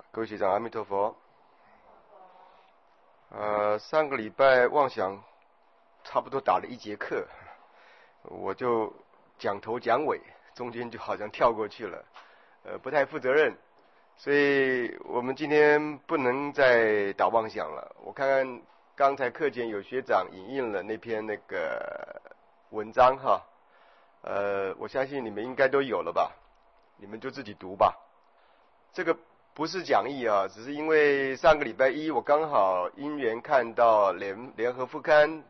各位学长，阿弥陀佛。上个礼拜妄想差不多打了1节课，我就讲头讲尾，中间就好像跳过去了，不太负责任，所以我们今天不能再打妄想了。我看看刚才课前有学长引印了那篇那个文章哈，我相信你们应该都有了吧，你们就自己读吧。这个不是讲义啊，只是因为上个礼拜一我刚好因缘看到联合副刊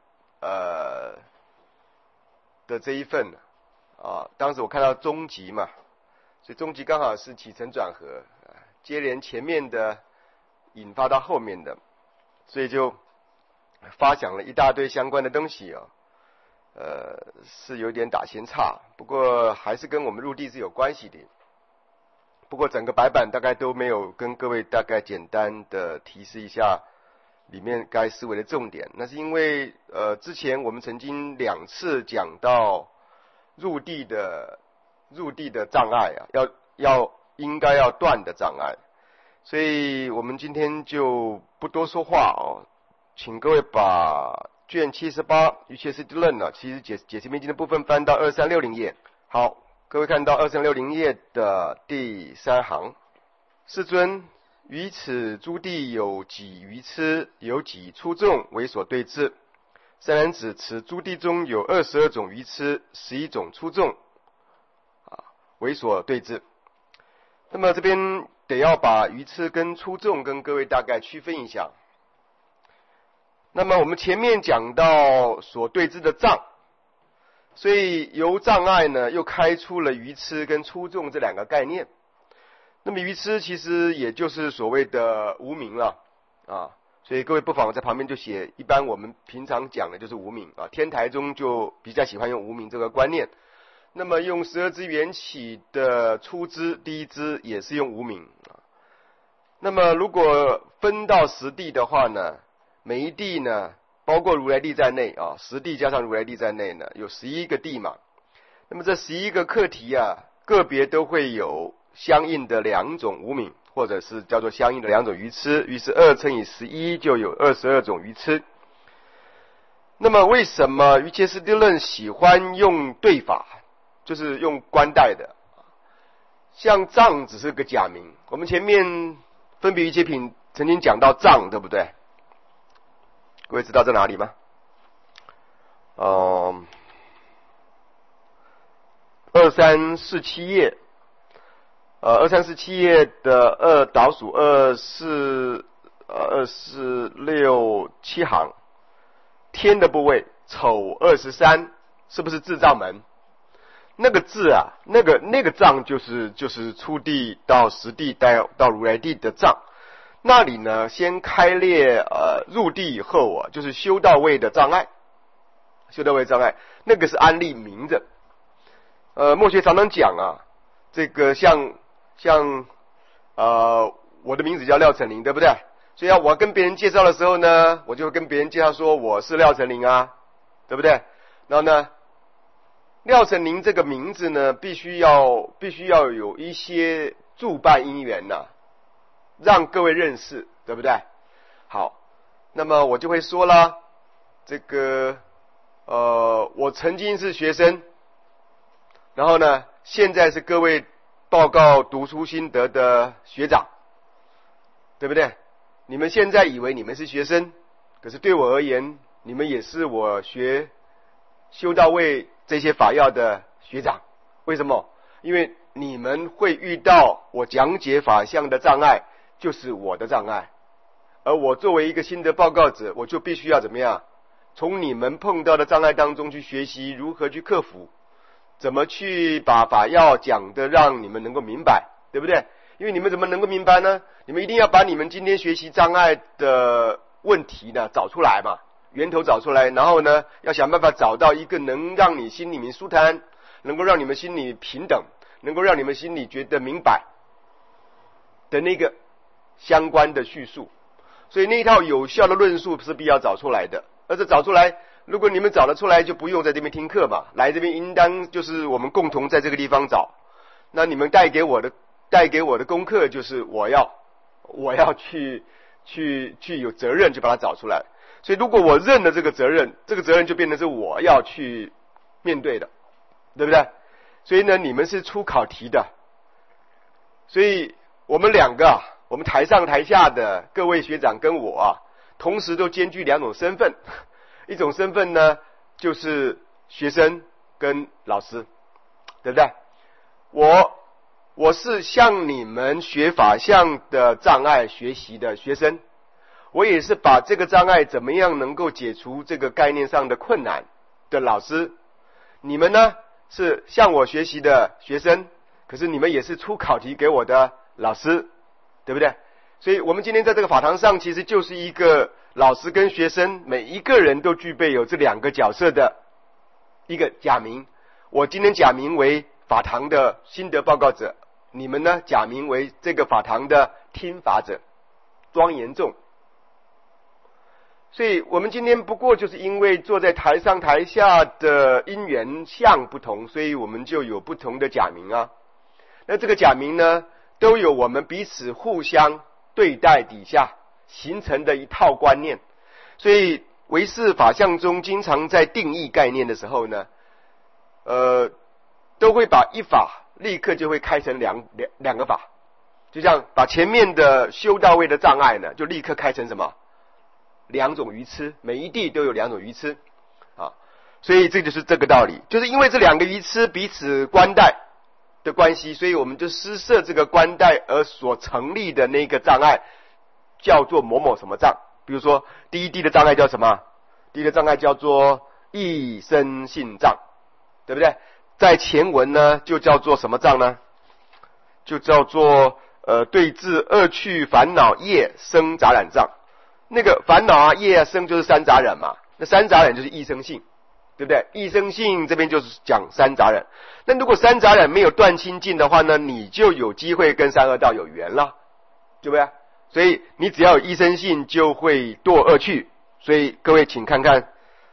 的这一份啊，当时我看到中集嘛，所以中集刚好是起承转合，接连前面的引发到后面的，所以就发想了一大堆相关的东西啊，是有点打闲岔，不过还是跟我们入地是有关系的。不过整个白板大概都没有跟各位大概简单的提示一下里面该思维的重点，那是因为之前我们曾经2次讲到入地的障碍啊，应该要断的障碍，所以我们今天就不多说话哦，请各位把卷78瑜伽师地论呢，其实解释明经的部分翻到2360页。好，各位看到2360页的第3行，世尊，于此诸地有几愚痴，有几粗重为所对治。善男子，此诸地中有22种愚痴，11种粗重为所对治。那么这边得要把愚痴跟粗重跟各位大概区分一下。那么我们前面讲到所对治的障，所以由障碍呢又开出了愚痴跟粗重这2个概念。那么愚痴其实也就是所谓的无明了啊，所以各位不妨在旁边就写，一般我们平常讲的就是无明啊，天台中就比较喜欢用无明这个观念。那么用12支缘起的初支第一支也是用无明啊。那么如果分到10地的话呢，每一地呢包括如来地在内啊，10地加上如来地在内呢，有11个地嘛。那么这11个课题啊，个别都会有相应的2种无明，或者是叫做相应的2种愚痴，于是2乘以11就有22种愚痴。那么为什么瑜伽师地论喜欢用对法，就是用观待的？像藏只是个假名，我们前面分别瑜伽品曾经讲到藏，对不对？各位知道在哪里吗？2347页，2347页的倒数24、24、6、7行，天的部位丑23，是不是智障门？那个字啊，那个障就是初地到10地到如来地的障。那里呢，先开列入地以后啊，就是修道位的障碍，修道位障碍，那个是安立名的。末学常常讲啊，这个像我的名字叫廖成林，对不对？所以我跟别人介绍的时候呢，我就会跟别人介绍说我是廖成林啊，对不对？然后呢，廖成林这个名字呢，必须要有一些助伴因缘呐，让各位认识，对不对？好，那么我就会说啦，这个我曾经是学生，然后呢，现在是各位报告读书心得的学长，对不对？你们现在以为你们是学生，可是对我而言，你们也是我学修道位这些法要的学长。为什么？因为你们会遇到我讲解法相的障碍，就是我的障碍，而我作为一个心得报告者，我就必须要怎么样？从你们碰到的障碍当中去学习如何去克服，怎么去把法要讲的让你们能够明白，对不对？因为你们怎么能够明白呢？你们一定要把你们今天学习障碍的问题呢找出来嘛，源头找出来，然后呢要想办法找到一个能让你心里面舒坦，能够让你们心里平等，能够让你们心里觉得明白的那个相关的叙述。所以那一套有效的论述是必要找出来的，而且找出来，如果你们找得出来，就不用在这边听课嘛，来这边应当就是我们共同在这个地方找。那你们带给我的功课就是我要我要去有责任去把它找出来。所以如果我认了这个责任，这个责任就变成是我要去面对的，对不对？所以呢，你们是出考题的，所以我们两个，我们台上台下的各位学长跟我同时都兼具两种身份。一种身份呢，就是学生跟老师，对不对？我是向你们学法相的障碍学习的学生，我也是把这个障碍怎么样能够解除这个概念上的困难的老师。你们呢是向我学习的学生，可是你们也是出考题给我的老师，对不对？所以我们今天在这个法堂上，其实就是一个老师跟学生每一个人都具备有这两个角色的一个假名。我今天假名为法堂的心得报告者，你们呢假名为这个法堂的听法者，庄严众。所以我们今天不过就是因为坐在台上台下的因缘相不同，所以我们就有不同的假名啊。那这个假名呢，都有我们彼此互相对待底下形成的一套观念。所以唯识法相中经常在定义概念的时候呢，都会把一法立刻就会开成两个法，就像把前面的修到位的障碍呢，就立刻开成什么？两种愚痴，每一地都有两种愚痴啊。所以这就是这个道理，就是因为这两个愚痴彼此关带的关系，所以我们就施设这个关带而所成立的那个障碍叫做某某什么障。比如说第一地的障碍叫什么？第一个障碍叫做一生性障，对不对？在前文呢就叫做什么障呢？就叫做对治恶趣烦恼业生杂染障。那个烦恼业生就是三杂染嘛，那三杂染就是一生性，对不对？一生性这边就是讲三杂染。那如果三杂染没有断清净的话呢，你就有机会跟三恶道有缘了，对不对？所以你只要有一生性就会堕恶趣。所以各位请看看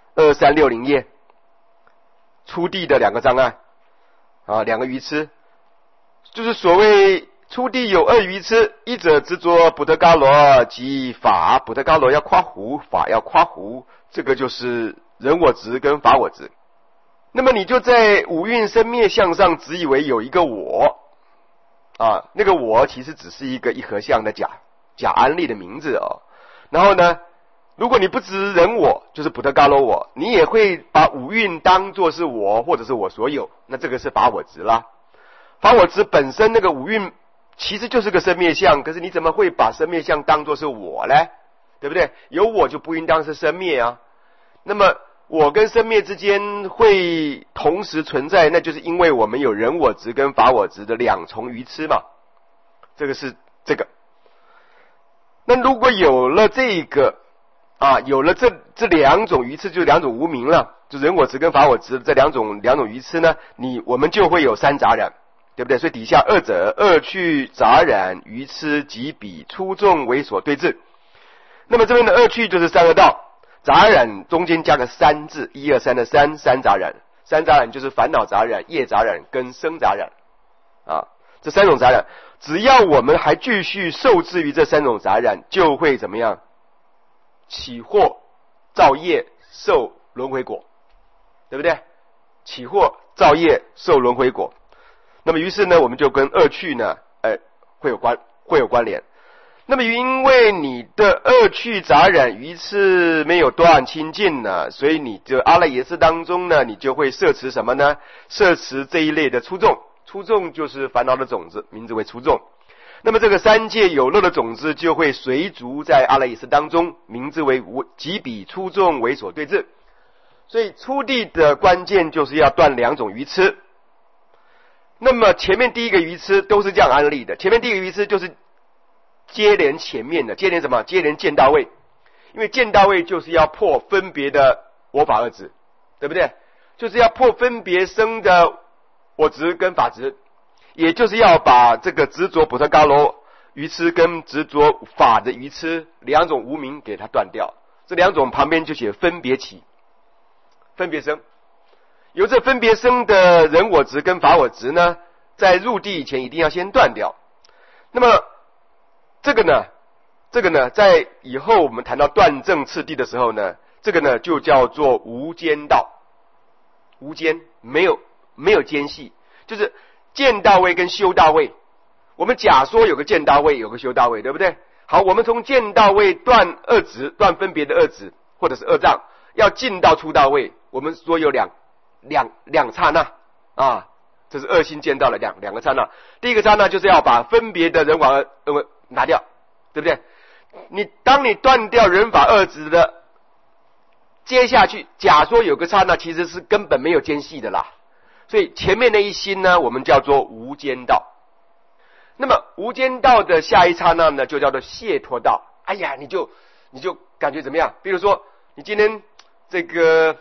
2360页初地的两个障碍两个愚痴，就是所谓初地有二愚痴，一者执着补特伽罗及法，补特伽罗要夸胡，法要夸胡，这个就是人我执跟法我执。那么你就在五蕴生灭相上只以为有一个我那个我其实只是一个一合相的假安立的名字然后呢，如果你不执人我，就是补特伽罗我，你也会把五蕴当作是我或者是我所有，那这个是法我执啦。法我执本身那个五蕴其实就是个生灭相，可是你怎么会把生灭相当作是我呢？对不对？有我就不应当是生灭啊。那么我跟生灭之间会同时存在，那就是因为我们有人我执跟法我执的两重愚痴嘛。这个是这个。那如果有了这个有了这两种愚痴，就两种无明了，就人我执跟法我执这两种愚痴呢，我们就会有三杂染，对不对？所以底下二者恶趣杂染愚痴及彼粗重为所对治。那么这边的恶趣就是三恶道，杂染中间加个三字，1、2、3的三杂染，三杂染就是烦恼杂染、业杂染跟生杂染这三种杂染，只要我们还继续受制于这三种杂染，就会怎么样？起惑造业受轮回果，对不对？起惑造业受轮回果。那么于是呢，我们就跟恶趣呢会有关联。那么因为你的恶趣杂染愚痴没有断清净呢，所以你就阿赖耶识当中呢，你就会摄持什么呢？摄持这一类的粗重，粗重就是烦恼的种子，名字为粗重。那么这个三界有漏的种子就会随逐在阿赖耶识当中，名字为及彼粗重为所对治。所以初地的关键就是要断两种愚痴。那么前面第一个愚痴都是这样安立的，前面第一个愚痴就是接连前面的，接连什么？接连见到位。因为见到位就是要破分别的我法二执，对不对？就是要破分别生的我执跟法执，也就是要把这个执着补特伽罗愚痴跟执着法的愚痴两种无明给它断掉。这两种旁边就写分别起，分别生。由这分别生的人我执跟法我执呢，在入地以前一定要先断掉。那么这这个呢，在以后我们谈到断正次第的时候呢，这个呢就叫做无间道。无间没有间隙，就是见到位跟修到位。我们假说有个见到位，有个修到位，对不对？好，我们从见到位断二执，断分别的二执或者是二障，要进到出到位，我们说有两刹那啊，这是二心见到了两个刹那。第一个刹那就是要把分别的人法二拿掉，对不对？当你断掉人法二执的，接下去假说有个刹那其实是根本没有间隙的啦，所以前面那一心呢，我们叫做无间道。那么无间道的下一刹那呢，就叫做解脱道。哎呀，你就感觉怎么样？比如说你今天这个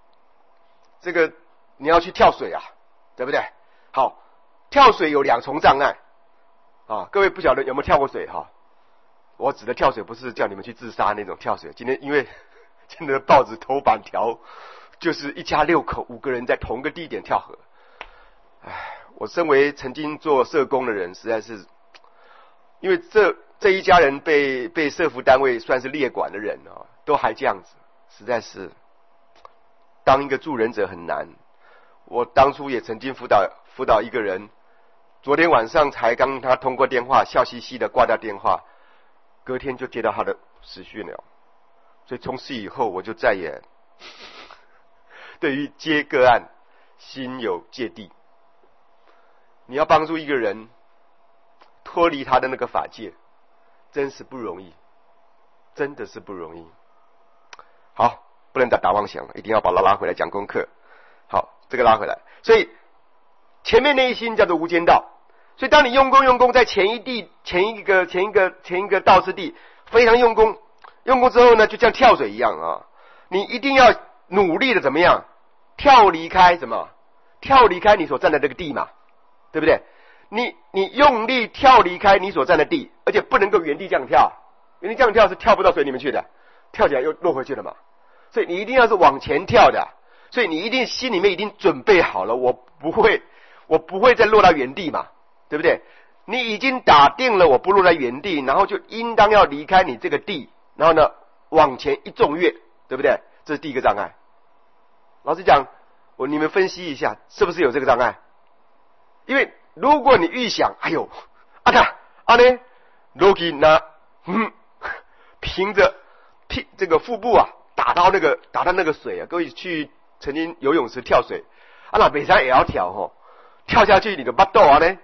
你要去跳水啊，对不对？好，跳水有两重障碍啊，各位不晓得有没有跳过水哈？我指的跳水不是叫你们去自杀那种跳水。今天因为今天的报纸头版条就是一家6口5个人在同个地点跳河。唉，我身为曾经做社工的人，实在是因为这一家人被社福单位算是列管的人啊，都还这样子，实在是当一个助人者很难。我当初也曾经辅导一个人，昨天晚上才刚跟他通过电话，笑嘻嘻的挂掉电话，隔天就接到他的死讯了。所以从此以后，我就再也对于接个案心有芥蒂。你要帮助一个人脱离他的那个法界，真是不容易，真的是不容易。好，不能打妄想了，一定要把它拉回来讲功课。好，这个拉回来，所以前面那一心叫做无间道。所以当你用功在前一个道次第非常用功之后呢，就像跳水一样啊，你一定要努力的怎么样跳离开什么？跳离开你所站的这个地嘛，对不对？你用力跳离开你所站的地，而且不能够原地这样跳，原地这样跳是跳不到水里面去的，跳起来又落回去了嘛。所以你一定要是往前跳的，所以你一定心里面已经准备好了，我不会再落到原地嘛，对不对？你已经打定了我不落在原地，然后就应当要离开你这个地，然后呢往前一纵跃，对不对？这是第一个障碍。老实讲，你们分析一下，是不是有这个障碍？因为如果你预想，哎呦，呢，落去那，凭着这个腹部啊，打到那个水啊，各位去曾经游泳池跳水，那每山也要跳吼，跳下去你的巴豆啊呢，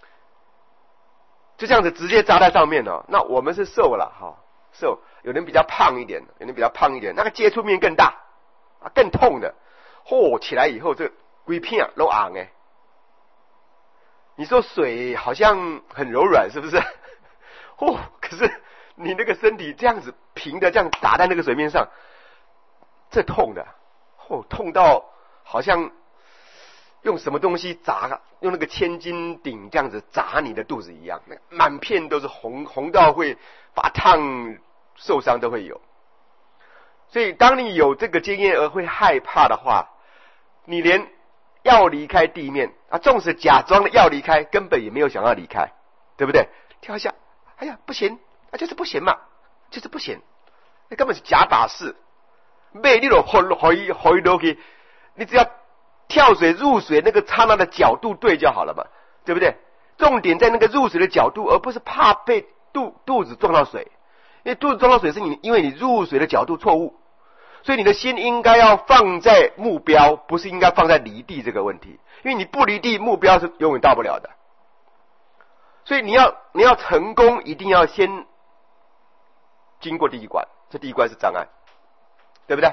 就这样子直接扎在上面哦。那我们是瘦了哈，瘦，有人比较胖一点，那个接触面更大啊，更痛的。起来以后这规片都硬哎。你说水好像很柔软，是不是？可是你那个身体这样子平的这样打在那个水面上，这痛的，痛到好像用什么东西砸，用那个千斤顶这样子砸你的肚子一样，满片都是红到会发烫，受伤都会有。所以当你有这个经验而会害怕的话，你连要离开地面啊，纵使假装的要离开，根本也没有想要离开，对不对？跳一下，哎呀不行，就是不行嘛，就是不行，那根本是假把式。你都回落去，你只要跳水入水那个刹那的角度对就好了嘛，对不对？重点在那个入水的角度，而不是怕被肚子撞到水，因为肚子撞到水是因为你入水的角度错误。所以你的心应该要放在目标，不是应该放在离地这个问题，因为你不离地，目标是永远到不了的。所以你要成功，一定要先经过第一关，这第一关是障碍，对不对？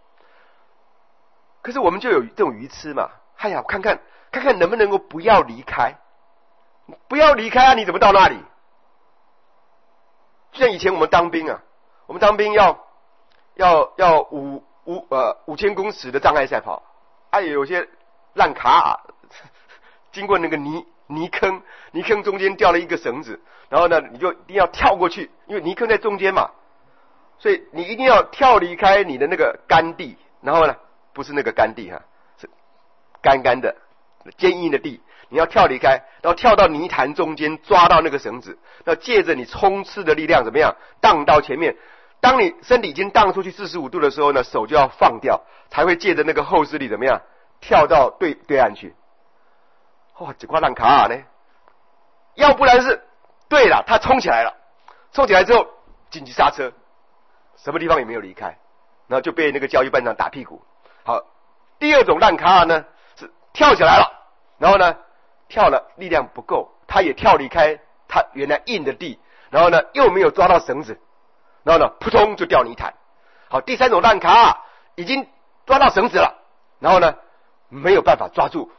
可是我们就有这种愚痴嘛，哎呀，看看能不能够不要离开，不要离开啊，你怎么到那里？就像以前我们当兵啊，我们当兵要5000公尺的障碍赛跑，有些烂卡经过那个泥坑中间掉了一个绳子，然后呢你就一定要跳过去，因为泥坑在中间嘛，所以你一定要跳离开你的那个干地，然后呢不是那个干地是干干的坚硬的地， 你要跳离开，然后跳到泥潭中间，抓到那个绳子，要借着你冲刺的力量怎么样荡到前面。当你身体已经荡出去45度的时候呢，手就要放掉，才会借着那个后视力怎么样跳到对岸去。哇，这块烂卡啊呢！要不然是对了，他冲起来了，冲起来之后紧急刹车，什么地方也没有离开，然后就被那个教育班长打屁股。好，第二种烂卡呢是跳起来了，然后呢跳了力量不够，他也跳离开他原来硬的地，然后呢又没有抓到绳子，然后呢扑通就掉泥潭。好，第三种烂卡已经抓到绳子了，然后呢没有办法抓住，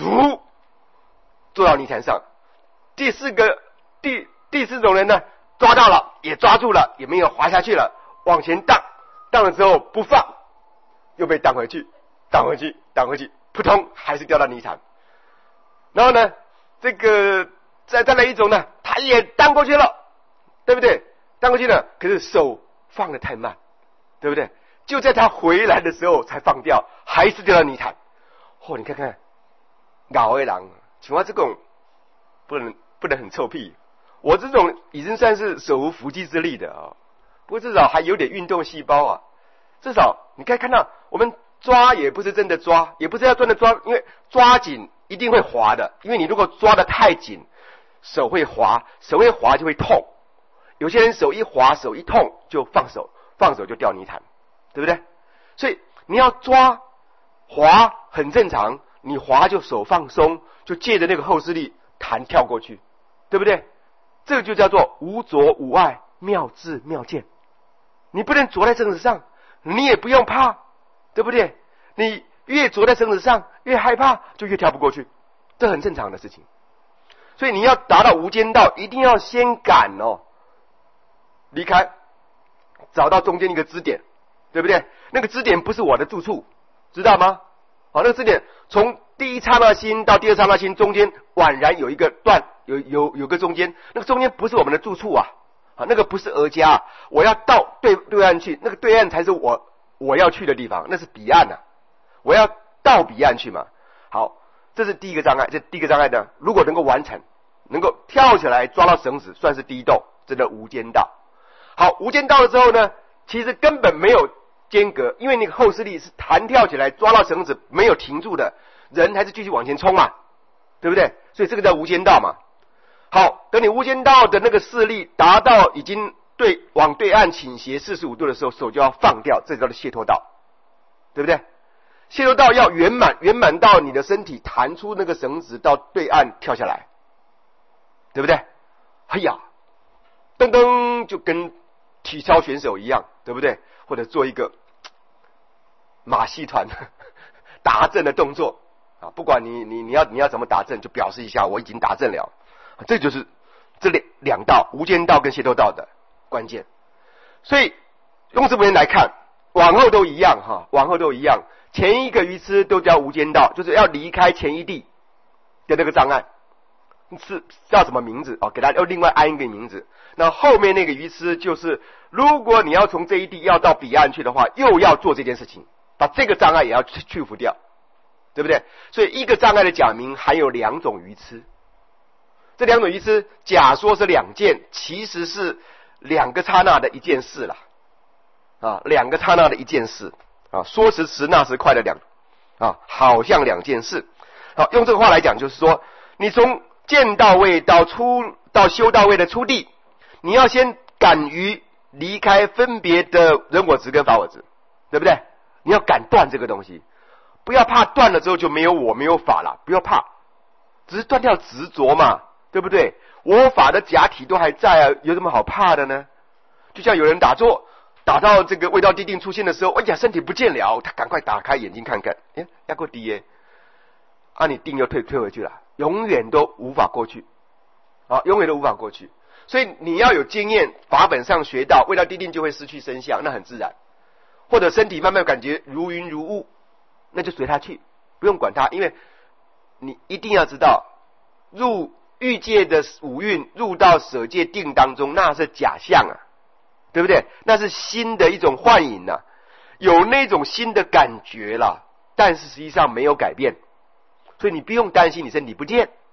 坐到泥潭上。第四种人呢，抓到了也抓住了，也没有滑下去了，往前荡了之后不放，又被荡回去，扑通还是掉到泥潭。然后呢这个再来一种呢，他也荡过去了，对不对？荡过去了，可是手放得太慢，对不对？就在他回来的时候才放掉，还是掉到泥潭。你看看咬的人，请问这种不能很臭屁。我这种已经算是手无缚鸡之力的啊，不过至少还有点运动细胞啊。至少你可以看到，我们抓也不是真的抓，也不是要真的抓，因为抓紧一定会滑的。因为你如果抓得太紧，手会滑就会痛。有些人手一滑手一痛就放手就掉泥潭，对不对？所以你要抓滑很正常，你滑就手放松，就借着那个后视力弹跳过去，对不对？这个就叫做无着无碍，妙智妙见。你不能着在绳子上，你也不用怕，对不对？你越着在绳子上越害怕，就越跳不过去，这很正常的事情。所以你要达到无间道，一定要先敢离开，找到中间一个支点，对不对？那个支点不是我的住处，知道吗？好，那个支点从第一刹那心到第二刹那心中间宛然有一个段，有个中间，那个中间不是我们的住处啊，那个不是额家，我要到对岸去，那个对岸才是我要去的地方，那是彼岸啊，我要到彼岸去嘛。好，这是第一个障碍。这第一个障碍呢，如果能够完成，能够跳起来抓到绳子，算是第一洞，这叫无间道。好，无间道了之后呢，其实根本没有间隔，因为那个后视力是弹跳起来抓到绳子没有停住的，人还是继续往前冲嘛，对不对？所以这个叫无间道嘛。好，等你无间道的那个视力达到已经往对岸倾斜45度的时候，手就要放掉，这叫做解脱道，对不对？解脱道要圆满到你的身体弹出那个绳子到对岸跳下来，对不对？哎呀，噔噔就跟体操选手一样，对不对？或者做一个马戏团达阵的动作啊，不管你要怎么达阵，就表示一下我已经达阵了。这就是这两道无间道跟解脱道的关键。所以用这边来看，往后都一样哈，往后都一样。前一个愚痴都叫无间道，就是要离开前一地的那个障碍，是叫什么名字？给他要另外安一个名字。那后面那个愚痴就是，如果你要从这一地要到彼岸去的话，又要做这件事情，把这个障碍也要去除掉，对不对？所以一个障碍的假名含有两种愚痴。这两种愚痴假说是两件，其实是两个刹那的一件事啦，两个刹那的一件事说时迟那时快的好像两件事。好，用这个话来讲，就是说你从见到位到修到位的初地，你要先敢于离开分别的人我执跟法我执，对不对？你要敢断这个东西，不要怕断了之后就没有我没有法了，不要怕，只是断掉执着嘛，对不对？我法的假体都还在啊，有什么好怕的呢？就像有人打坐打到这个位道地定出现的时候，哎呀身体不见了，他赶快打开眼睛看看，要过低耶，你定又退回去了，永远都无法过去永远都无法过去。所以你要有经验，法本上学到位道地定就会失去身相，那很自然。或者身体慢慢感觉如云如雾，那就随他去，不用管他，因为你一定要知道，入欲界的五蕴入到舍界定当中，那是假象对不对？那是心的一种幻影有那种新的感觉了，但是实际上没有改变，所以你不用担心你身体不见，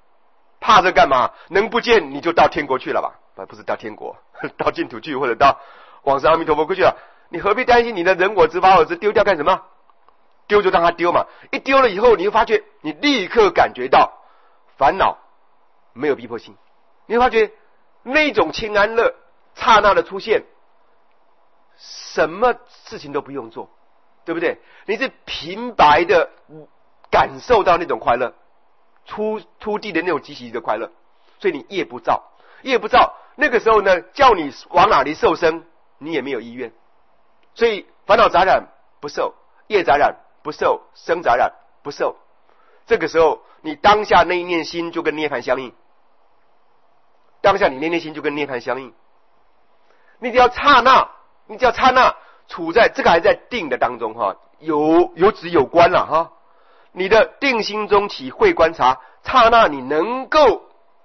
怕这干嘛？能不见你就到天国去了吧？不是到天国，到净土去，或者到往生阿弥陀佛过去了。你何必担心你的人我执法我执丢掉干什么？丢就让它丢嘛。一丢了以后，你会发觉，你立刻感觉到烦恼没有逼迫性，你会发觉那种清安乐刹那的出现，什么事情都不用做，对不对？你是平白的感受到那种快乐，出地的那种极其的快乐，所以你业不造，那个时候呢，叫你往哪里受生，你也没有意愿。所以烦恼杂染不受，业杂染不受，生杂染不受。这个时候，你当下那一念心就跟涅槃相应，当下你那一念心就跟涅槃相应。你只要刹那处在这个还在定的当中哈，有止有观了哈。你的定心中起慧观察，刹那你能够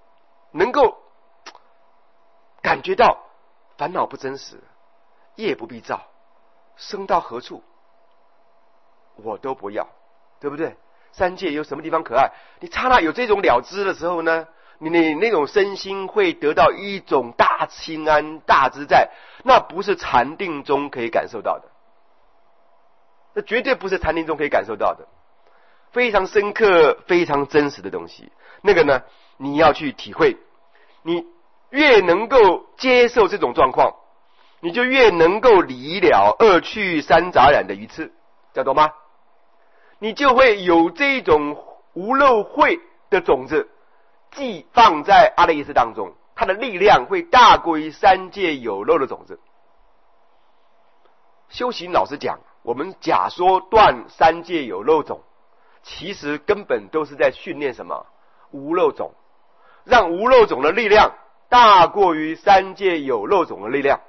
感觉到烦恼不真实，业不必造，生到何处我都不要，对不对？三界有什么地方可爱？你刹那有这种了知的时候呢，你那种身心会得到一种大清安大自在，那不是禅定中可以感受到的，那绝对不是禅定中可以感受到的，非常深刻非常真实的东西。那个呢，你要去体会，你越能够接受这种状况，你就越能够离了二趣三杂染的愚痴，叫懂吗？你就会有这种无漏慧的种子寄放在阿赖耶识当中，它的力量会大过于三界有漏的种子。修行老实讲，我们假说断三界有漏种，其实根本都是在训练什么？无漏种，让无漏种的力量大过于三界有漏种的力量。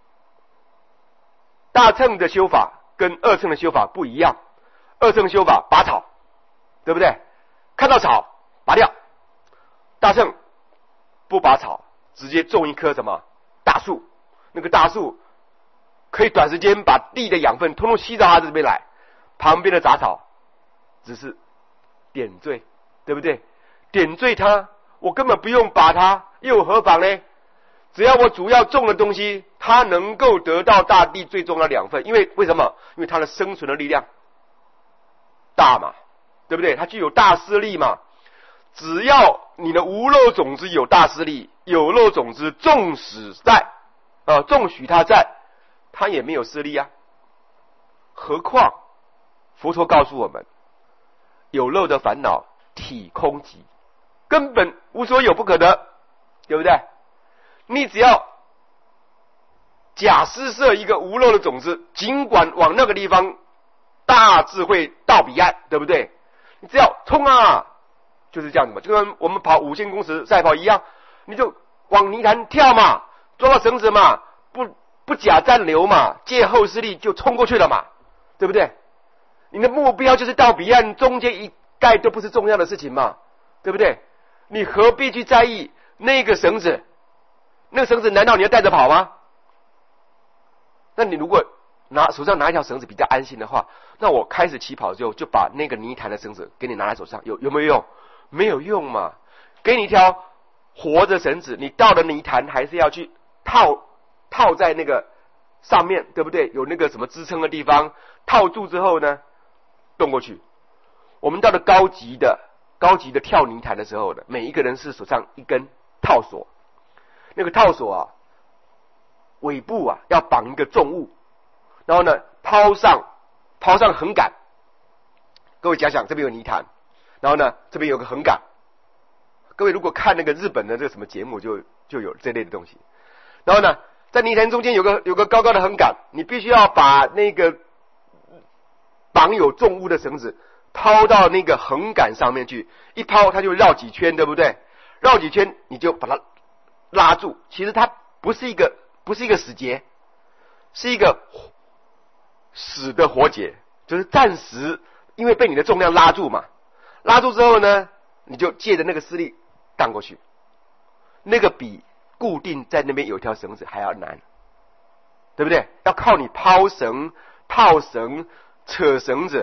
大乘的修法跟二乘的修法不一样，二乘修法拔草，对不对？看到草拔掉。大乘不拔草，直接种一棵什么大树，那个大树可以短时间把地的养分通通吸到它这边来，旁边的杂草只是点缀，对不对？点缀它，我根本不用拔它，又何妨呢？只要我主要种的东西，它能够得到大地最重要的养分，因为为什么？因为它的生存的力量大嘛，对不对？它具有大施力嘛。只要你的无漏种子有大施力，有漏种子纵使在纵许它在，它也没有施力啊。何况佛陀告诉我们，有漏的烦恼体空寂，根本无所有不可得，对不对？你只要假施设一个无漏的种子，尽管往那个地方大智慧到彼岸，对不对？你只要冲啊，就是这样子嘛，就跟我们跑5000公尺赛跑一样，你就往泥潭跳嘛，抓到绳子嘛，不假暂留嘛，借后施力就冲过去了嘛，对不对？你的目标就是到彼岸，中间一概都不是重要的事情嘛，对不对？你何必去在意那个绳子？那个绳子难道你要带着跑吗？那你如果手上拿一条绳子比较安心的话，那我开始起跑之后就把那个泥潭的绳子给你拿在手上，有没有用？没有用嘛。给你一条活的绳子，你到了泥潭还是要去套在那个上面，对不对？有那个什么支撑的地方，套住之后呢，动过去。我们到了高级的跳泥潭的时候呢，每一个人是手上一根套索，那个套索啊，尾部啊要绑一个重物，然后呢抛上横杆。各位想想，这边有泥潭，然后呢这边有个横杆。各位如果看那个日本的这个什么节目，就有这类的东西。然后呢，在泥潭中间有个高高的横杆，你必须要把那个绑有重物的绳子抛到那个横杆上面去，一抛它就绕几圈，对不对？绕几圈你就把它拉住。其实它不是一个死结，是一个死的活结，就是暂时因为被你的重量拉住嘛。拉住之后呢，你就借着那个施力荡过去，那个比固定在那边有条绳子还要难，对不对？要靠你抛绳、套绳、扯绳子，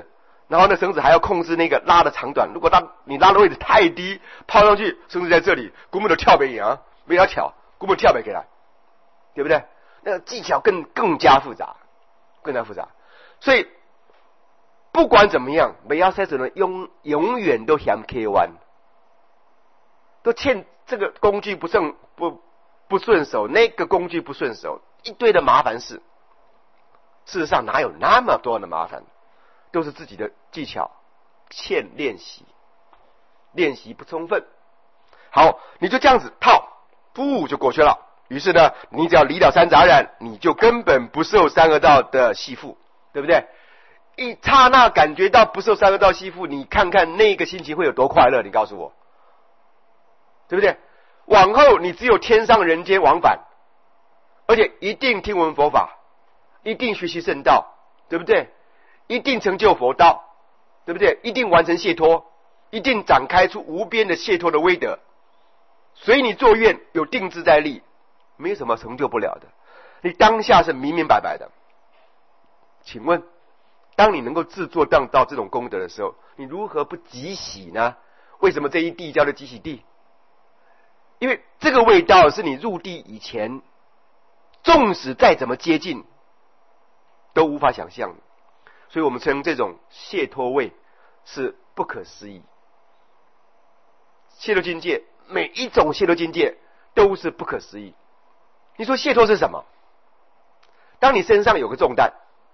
然后呢绳子还要控制那个拉的长短，如果你拉的位置太低，抛上去绳子在这里，根本就跳不赢啊，没法跳，根本跳不起来，对不对？那个技巧更加复杂，所以不管怎么样，美亚赛者呢永远都嫌 K 弯，都欠这个工具不顺手，那个工具不顺手，一堆的麻烦事。事实上哪有那么多的麻烦，都是自己的技巧欠练习不充分。好，你就这样子套，不就过去了。于是呢，你只要离了三杂染，你就根本不受三恶道的吸附，对不对？一刹那感觉到不受三恶道吸附，你看看那个心情会有多快乐，你告诉我，对不对？往后你只有天上人间往返，而且一定听闻佛法，一定学习圣道，对不对？一定成就佛道，对不对？一定完成解脱，一定展开出无边的解脱的威德。随你作愿，有定自在力，没有什么成就不了的。你当下是明明白白的。请问，当你能够自作到这种功德的时候，你如何不极喜呢？为什么这一地叫做极喜地？因为这个味道是你入地以前，纵使再怎么接近，都无法想象的。所以我们称这种解脱味是不可思议。解脱境界，每一种解脱境界都是不可思议。你说解脱是什么？当你身上有个重担，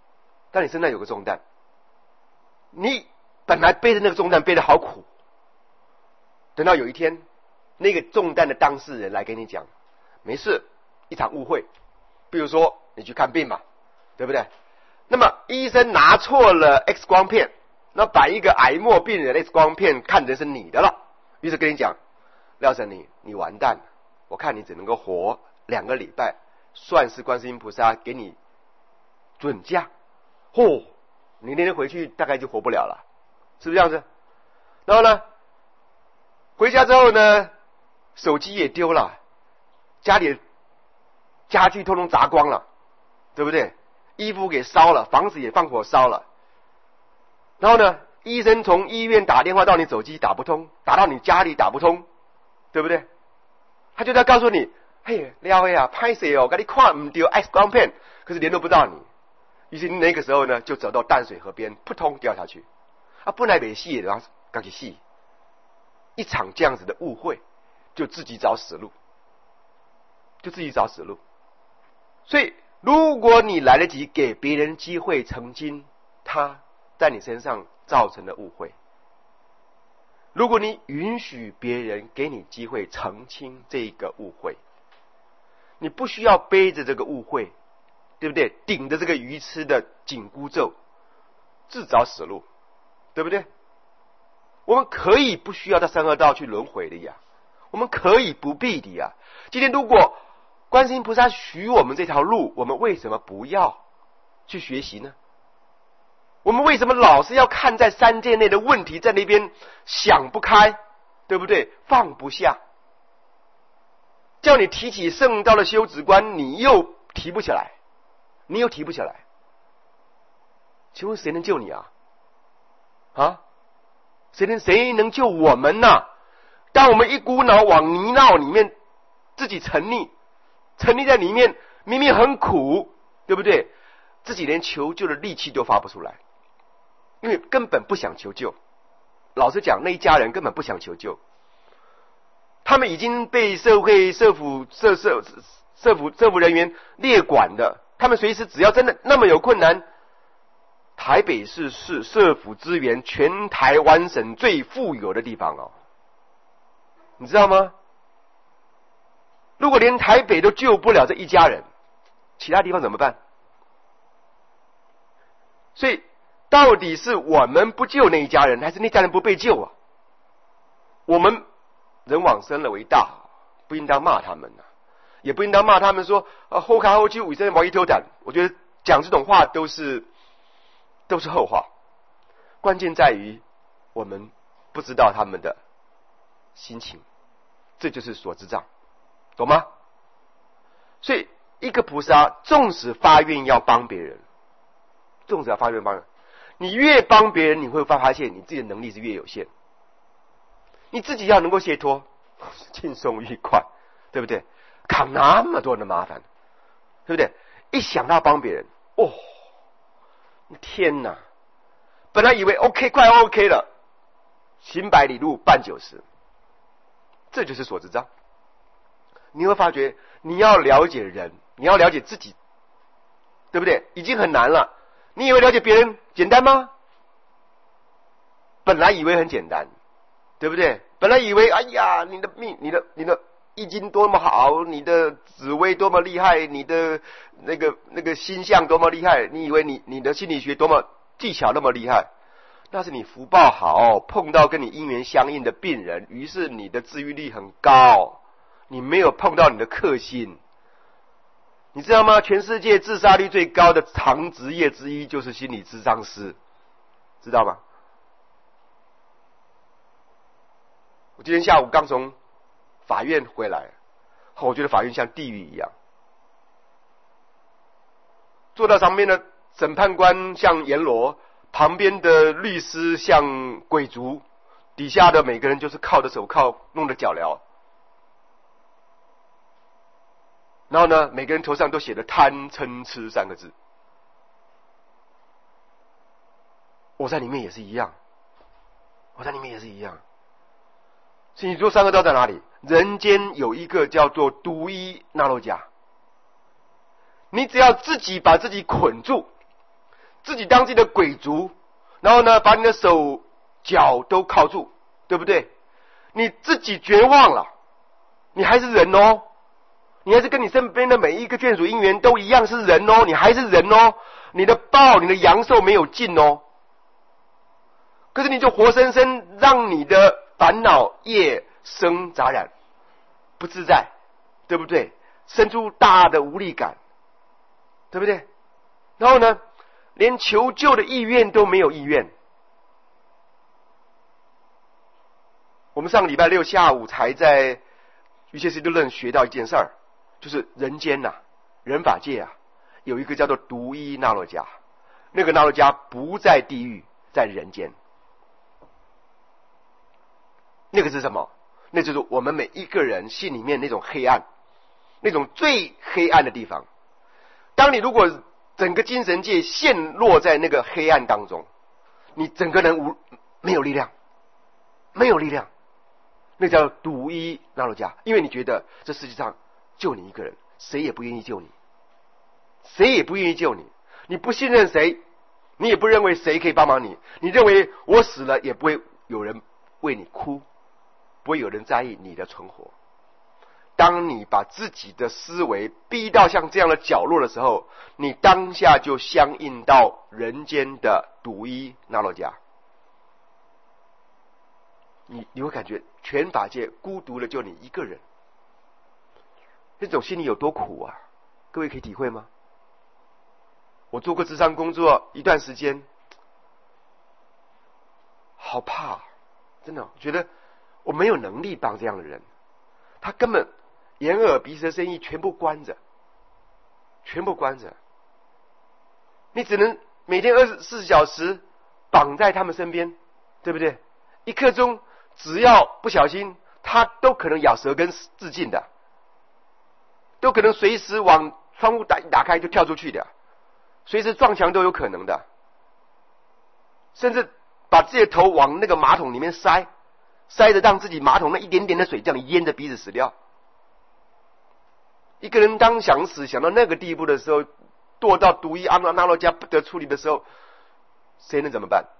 你本来背着那个重担背得好苦，等到有一天那个重担的当事人来跟你讲，没事，一场误会，比如说你去看病嘛，对不对？那么医生拿错了 X 光片，那把一个癌末病人的 X 光片看成是你的了，于是跟你讲，廖神你完蛋了，我看你只能够活2个礼拜，算是观世音菩萨给你准假，你那天回去大概就活不了了，是不是这样子？然后呢，回家之后呢，手机也丢了，家里家具通通砸光了，对不对？衣服给烧了，房子也放火烧了。然后呢，医生从医院打电话到你手机打不通，打到你家里打不通，对不对？他就在告诉你，嘿，廖呀，拍谁哦，给你看不丢 X 光片，可是联络不到你。于是你那个时候呢，就走到淡水河边，扑通掉下去。本来没戏，然后刚去戏，一场这样子的误会，就自己找死路，所以，如果你来得及给别人机会澄清他在你身上造成的误会，如果你允许别人给你机会澄清这个误会，你不需要背着这个误会，对不对？顶着这个愚痴的紧箍咒，自找死路，对不对？我们可以不需要到三恶道去轮回的呀，我们可以不必的呀。今天如果观世音菩萨许我们这条路，我们为什么不要去学习呢？我们为什么老是要看在三界内的问题，在那边想不开，对不对？放不下，叫你提起圣道的修止观，你又提不起来，请问谁能救你啊？谁能救我们呢？当我们一股脑往泥淖里面自己沉溺在里面，明明很苦，对不对？自己连求救的力气都发不出来，因为根本不想求救。老实讲，那一家人根本不想求救，他们已经被社府人员列管的，他们随时只要真的那么有困难，台北市社府资源全台湾省最富有的地方哦，你知道吗？如果连台北都救不了这一家人，其他地方怎么办？所以到底是我们不救那一家人，还是那家人不被救啊？我们人往生了为大，不应当骂他们啊，也不应当骂他们说后卡后去伪真毛衣偷胆。我觉得讲这种话都是后话，关键在于我们不知道他们的心情，这就是所知障，懂吗？所以一个菩萨纵使发愿要帮别人， 你越帮别人，你会发现你自己的能力是越有限。你自己要能够解脱，轻松愉快，对不对？扛那么多的麻烦，对不对？一想到帮别人，哦，天哪！本来以为 OK 快 OK 了，行百里路半90，这就是所知障。你会发觉，你要了解人，你要了解自己，对不对？已经很难了。你以为了解别人简单吗？本来以为很简单，对不对？本来以为，哎呀，你的易经多么好，你的紫微多么厉害，你的那个星象多么厉害，你以为你的心理学多么技巧那么厉害，那是你福报好，碰到跟你因缘相应的病人，于是你的治愈率很高，你没有碰到你的克星。你知道吗？全世界自杀率最高的长职业之一就是心理咨商师，知道吗？我今天下午刚从法院回来，我觉得法院像地狱一样。坐到上面的审判官像阎罗，旁边的律师像鬼卒，底下的每个人就是靠着手铐，弄着脚镣。然后呢，每个人头上都写着贪嗔痴3个字。我在里面也是一样，所以你说3个道在哪里？人间有一个叫做独一那罗迦。你只要自己把自己捆住，自己当自己的鬼卒，然后呢，把你的手脚都铐住，对不对？你自己绝望了，你还是人哦，你还是跟你身边的每一个眷属因缘都一样是人哦，你还是人哦，你的报你的阳寿没有尽哦，可是你就活生生让你的烦恼业生杂染，不自在，对不对？生出大的无力感，对不对？然后呢，连求救的意愿都没有意愿。我们上个礼拜6下午才在瑜伽师地论学到一件事儿，就是人间呐、人法界啊，有一个叫做独一那罗迦，那个那罗迦不在地狱，在人间。那个是什么？那就是我们每一个人心里面那种黑暗，那种最黑暗的地方。当你如果整个精神界陷落在那个黑暗当中，你整个人没有力量，那叫独一那罗迦。因为你觉得这世界上就你一个人，谁也不愿意救你，你不信任谁，你也不认为谁可以帮忙你，你认为我死了也不会有人为你哭，不会有人在意你的存活。当你把自己的思维逼到像这样的角落的时候，你当下就相应到人间的独一那罗迦。你会感觉全法界孤独的就你一个人，那种心里有多苦啊！各位可以体会吗？我做过諮商工作一段时间，好怕，真的觉得我没有能力帮这样的人，他根本眼耳鼻舌身意全部关着，你只能每天24小时绑在他们身边，对不对？一刻钟只要不小心，他都可能咬舌根自尽的，都可能随时往窗户打开就跳出去的，随时撞墙都有可能的，甚至把自己的头往那个马桶里面塞着，让自己马桶那一点点的水这样淹着鼻子死掉。一个人当想死想到那个地步的时候，堕到独一那罗迦不得处理的时候，谁能怎么办？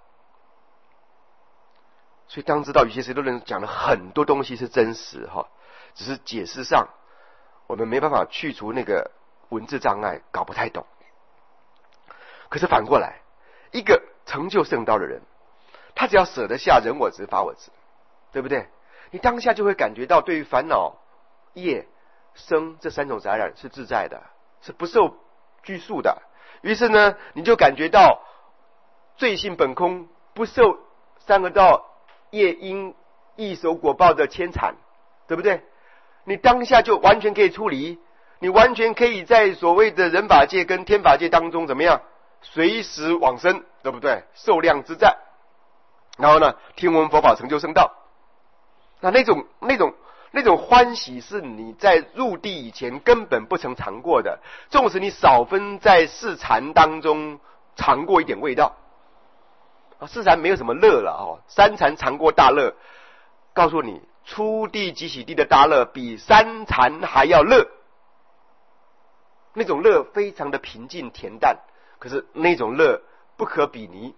所以当知道有些谁都能讲了很多东西是真实哈，只是解释上我们没办法去除那个文字障碍，搞不太懂。可是反过来，一个成就圣道的人，他只要舍得下人我执法我执，对不对？你当下就会感觉到对于烦恼业生这3种杂染是自在的，是不受拘束的。于是呢，你就感觉到罪性本空，不受3个道业因异熟果报的牵缠，对不对？你当下就完全可以出离，你完全可以在所谓的人法界跟天法界当中怎么样，随时往生，对对不对？受量之战，然后呢，听闻佛法成就圣道。那种欢喜是你在入地以前根本不曾尝过的，纵使你少分在四禅当中尝过一点味道，四禅没有什么乐了哦，三禅尝过大乐。告诉你，初地即喜地的大乐比三禅还要乐，那种乐非常的平静恬淡，可是那种乐不可比拟。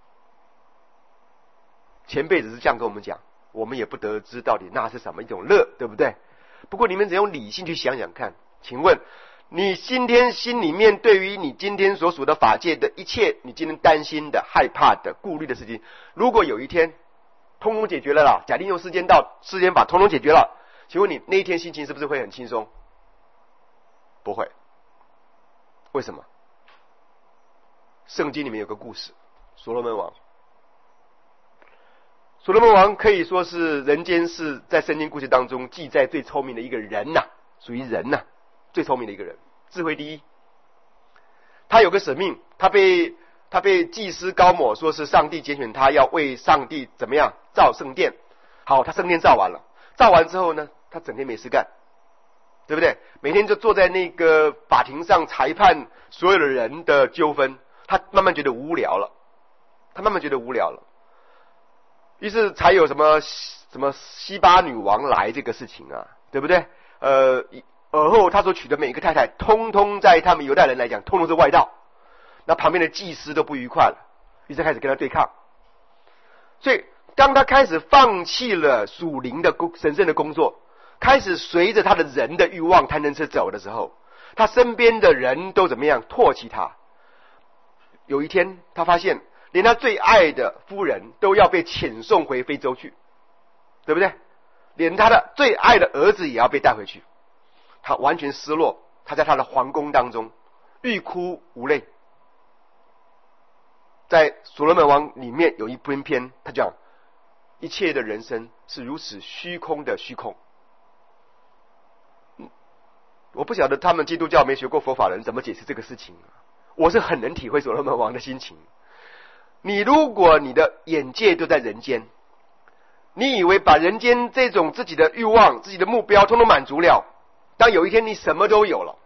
前辈子是这样跟我们讲，我们也不得知到底那是什么一种乐，对不对？不过你们只用理性去想想看，请问你今天心里面对于你今天所属的法界的一切，你今天担心的、害怕的、顾虑的事情，如果有一天通通解决了啦，假定用世间道、世间法通通解决了，请问你那一天心情是不是会很轻松？不会。为什么？圣经里面有个故事，所罗门王。所罗门王可以说是人间是在圣经故事当中记载最聪明的一个人呐，属于人呐，最聪明的一个人，智慧第一。他有个使命，他被祭司高抹说是上帝拣选他要为上帝怎么样造圣殿。好，他圣殿造完了，造完之后呢，他整天没事干，对不对？每天就坐在那个法庭上裁判所有的人的纠纷，他慢慢觉得无聊了，于是才有什么西巴女王来这个事情啊，对不对？而后他所娶的每一个太太，通通在他们犹太人来讲，通通是外道。那旁边的祭司都不愉快了，于是开始跟他对抗。所以当他开始放弃了属灵的神圣的工作，开始随着他的人的欲望贪嗔痴走的时候，他身边的人都怎么样唾弃他。有一天他发现连他最爱的夫人都要被遣送回非洲去，对不对？连他的最爱的儿子也要被带回去，他完全失落。他在他的皇宫当中欲哭无泪。在所罗门王里面有一篇，他讲一切的人生是如此虚空的虚空。我不晓得他们基督教没学过佛法的人怎么解释这个事情，我是很能体会所罗门王的心情。你如果你的眼界都在人间，你以为把人间这种自己的欲望、自己的目标通通满足了，当有一天你什么都有了，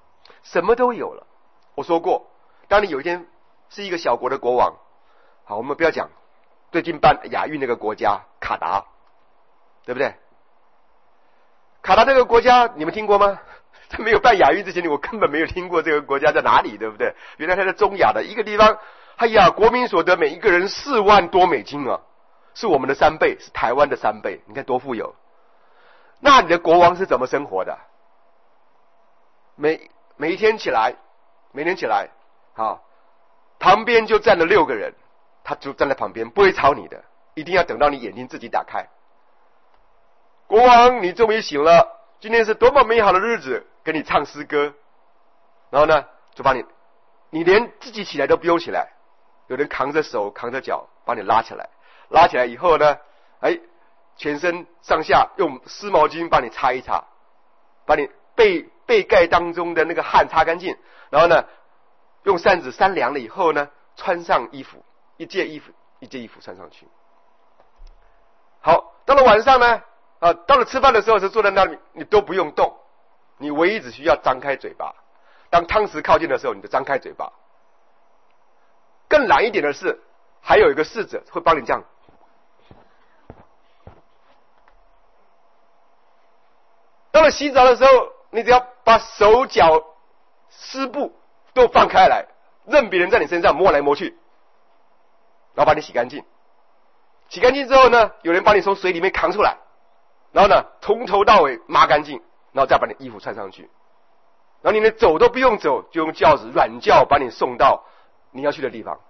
我说过，当你有一天是一个小国的国王，好，我们不要讲最近办亚运那个国家卡达，对不对？卡达这个国家你们听过吗？在没有办亚运之前，我根本没有听过这个国家在哪里，对不对？原来它在中亚的一个地方。哎呀，国民所得每一个人4万多美金啊，是我们的3倍，是台湾的3倍，你看多富有。那你的国王是怎么生活的？每天起来，好，旁边就站了6个人，他就站在旁边，不会吵你的，一定要等到你眼睛自己打开。国王，你终于醒了，今天是多么美好的日子，跟你唱诗歌，然后呢，就把你连自己起来都不用起来，有人扛着手扛着脚把你拉起来，拉起来以后呢，全身上下用湿毛巾把你擦一擦，把你被盖当中的那个汗擦干净，然后呢，用扇子扇凉了以后呢，穿上衣服，一件衣服穿上去。好，到了晚上呢，到了吃饭的时候就坐在那里，你都不用动，你唯一只需要张开嘴巴。当汤匙靠近的时候，你就张开嘴巴。更懒一点的是，还有一个侍者会帮你这样。到了洗澡的时候，你只要把手脚湿布都放开来，任别人在你身上摸来摸去，然后把你洗干净。洗干净之后呢，有人把你从水里面扛出来，然后呢，从头到尾抹干净，然后再把你衣服穿上去。然后你连走都不用走，就用轿子软轿把你送到你要去的地方。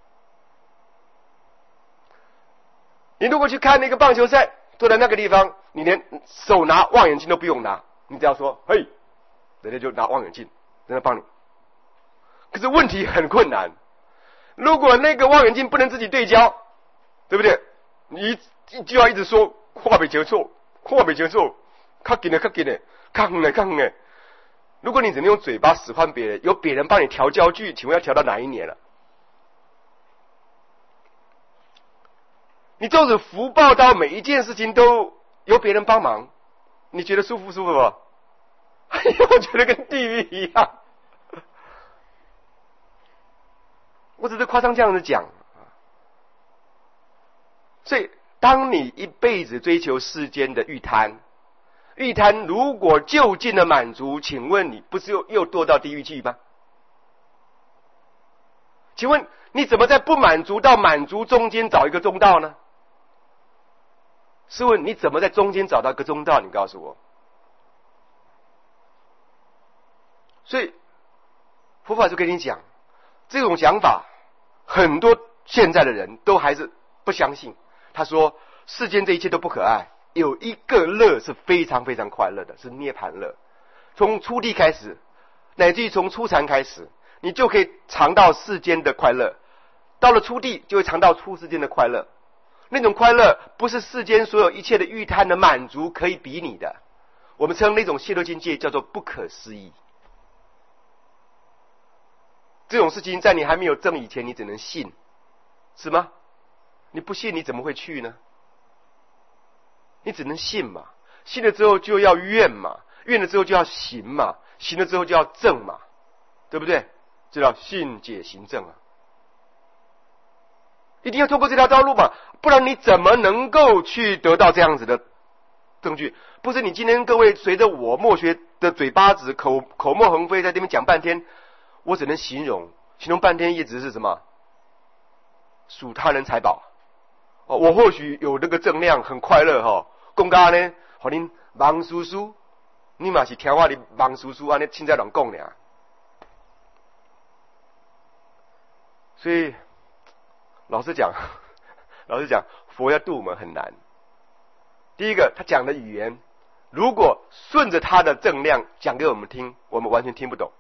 你如果去看那个棒球赛，坐在那个地方，你连手拿望远镜都不用拿，你只要说嘿，人家就拿望远镜在那帮你。可是问题很困难，如果那个望远镜不能自己对焦，对不对？你就要一直说话没接错，较紧的，较远的。如果你只能用嘴巴使唤别人，由别人帮你调焦距，请问要调到哪一年了？ 你纵使福报到每一件事情都由别人帮忙，你觉得舒服不？哎呀，我觉得跟地狱一样。我只是夸张这样子讲。所以当你一辈子追求世间的欲贪如果就近的满足，请问你不是又堕到地狱去吗？请问你怎么在不满足到满足中间找一个中道呢？试问你怎么在中间找到一个中道？你告诉我。所以佛法就跟你讲，这种讲法很多现在的人都还是不相信。他说世间这一切都不可爱，有一个乐是非常非常快乐的，是涅槃乐。从初地开始，乃至于从初禅开始，你就可以尝到世间的快乐。到了初地就会尝到出世间的快乐，那种快乐不是世间所有一切的欲贪的满足可以比拟的。我们称那种解脱境界叫做不可思议。这种事情在你还没有证以前，你只能信，是吗？你不信你怎么会去呢？你只能信嘛，信了之后就要愿嘛，愿了之后就要行嘛，行了之后就要证嘛，对不对？这叫信解行证啊，一定要通过这条道路嘛，不然你怎么能够去得到这样子的证据？不是你今天各位随着我默学的嘴巴子口沫横飞在这边讲半天，我只能形容半天，也只是什么数他人财宝。我或许有那个正量，很快乐讲到呢，和您忙叔叔，你嘛是听我的忙叔叔安尼现在乱讲呢。所以老实讲，佛要度我们很难。第一个，他讲的语言，如果顺着他的正量讲给我们听，我们完全听不懂。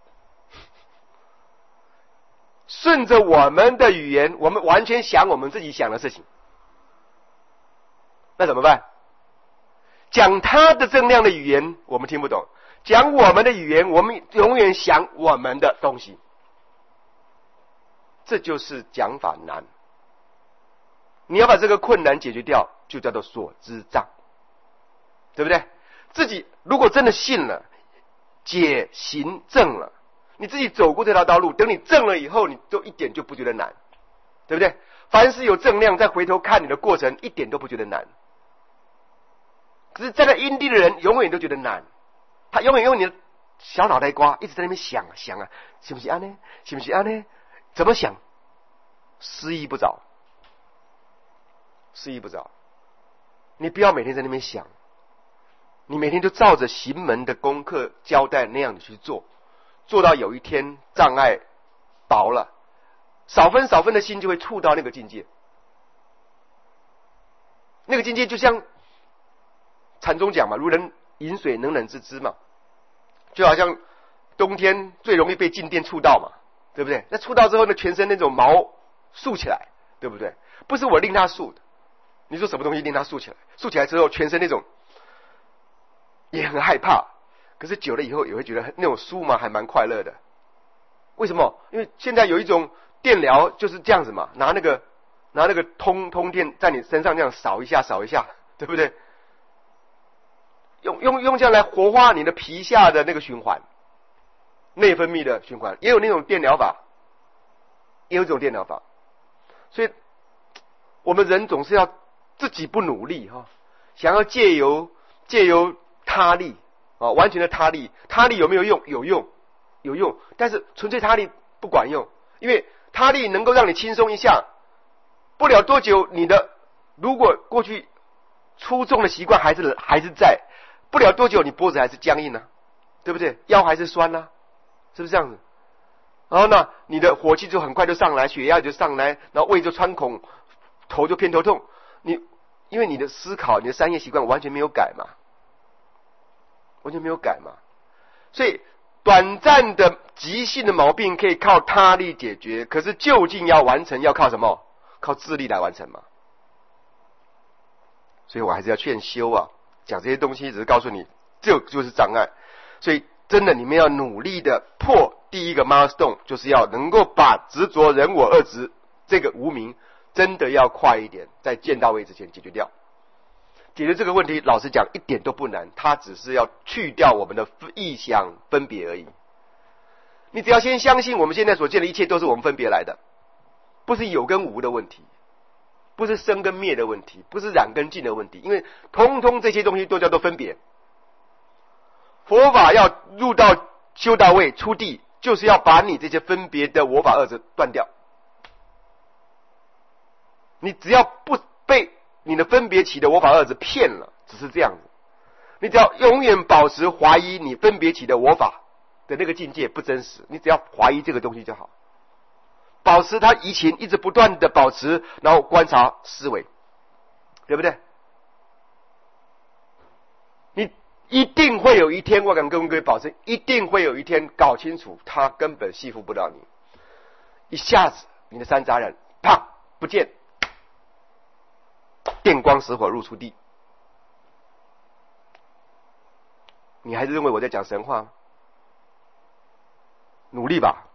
顺着我们的语言，我们完全想我们自己想的事情，那怎么办？讲他的正量的语言我们听不懂，讲我们的语言我们永远想我们的东西，这就是讲法难。你要把这个困难解决掉，就叫做所知障，对不对？自己如果真的信了，解行证了，你自己走过这条道路，等你证了以后，你就一点就不觉得难，对不对？凡是有正量，再回头看你的过程，一点都不觉得难。可是站在因地的人，永远都觉得难，他永远用你的小脑袋瓜一直在那边想啊，是不是安呢？是不是安呢？怎么想？思意不着。你不要每天在那边想，你每天就照着行门的功课交代那样的去做，做到有一天障碍薄了，少分的心就会触到那个境界。那个境界就像禅宗讲嘛，如人饮水能冷自知嘛，就好像冬天最容易被静电触到嘛，对不对？那触到之后呢，全身那种毛竖起来，对不对？不是我令它竖的，你说什么东西令它竖起来？竖起来之后，全身那种也很害怕，可是久了以后也会觉得那种舒嘛，还蛮快乐的。为什么？因为现在有一种电疗就是这样子嘛，拿那个通电在你身上这样扫一下，对不对？用这样来活化你的皮下的那个循环，内分泌的循环，也有那种电疗法，所以我们人总是要自己不努力想要借由他力完全的他力有没有用？有用，但是纯粹他力不管用，因为他力能够让你轻松一下，不了多久你的如果过去粗重的习惯还是在，不了多久你脖子还是僵硬对不对？腰还是酸是不是这样子？然后呢，你的火气就很快就上来，血压就上来，然后胃就穿孔，头就偏头痛。因为你的思考，你的三业习惯完全没有改嘛，所以短暂的急性的毛病可以靠他力解决，可是究竟要完成要靠什么？靠自力来完成嘛。所以我还是要劝修讲这些东西只是告诉你这就是障碍。所以真的你们要努力的破第一个 milestone， 就是要能够把执着人我二执这个无明真的要快一点，在见到位之前解决掉。解决这个问题，老实讲一点都不难，它只是要去掉我们的臆想分别而已。你只要先相信我们现在所见的一切都是我们分别来的，不是有跟无的问题，不是生跟灭的问题，不是染跟净的问题，因为通通这些东西都叫做分别。佛法要入到修到位出地，就是要把你这些分别的我法二执断掉。你只要不被你的分别起的我法二执骗了，只是这样子。你只要永远保持怀疑你分别起的我法的那个境界不真实，你只要怀疑这个东西就好，保持它移情，一直不断的保持，然后观察思维，对不对？你一定会有一天，我敢跟各位保证，一定会有一天搞清楚，他根本系服不到你，一下子你的山楂染啪不见，电光石火入出地。你还是认为我在讲神话吗？努力吧。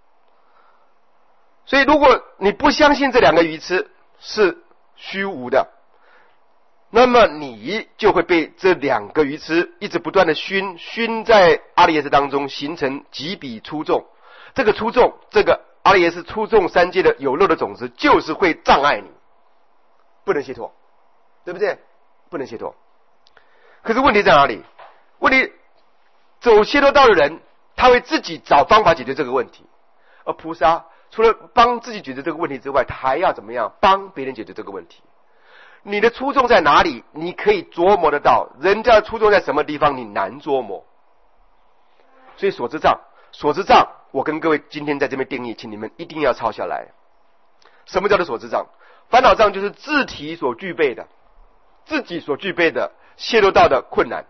所以如果你不相信这两个鱼痴是虚无的，那么你就会被这两个鱼痴一直不断的熏在阿赖耶识当中，形成几笔粗重。这个粗重，这个阿赖耶识粗重三界的有漏的种子，就是会障碍你，不能解脱，对不对？不能解脱。可是问题在哪里？问题走解脱道的人，他会自己找方法解决这个问题，而菩萨除了帮自己解决这个问题之外，他还要怎么样帮别人解决这个问题？你的初衷在哪里？你可以琢磨得到，人家的初衷在什么地方，你难琢磨。所以所知障，我跟各位今天在这边定义，请你们一定要抄下来。什么叫做所知障？烦恼障就是自体所具备的，自己所具备的泄露道的困难，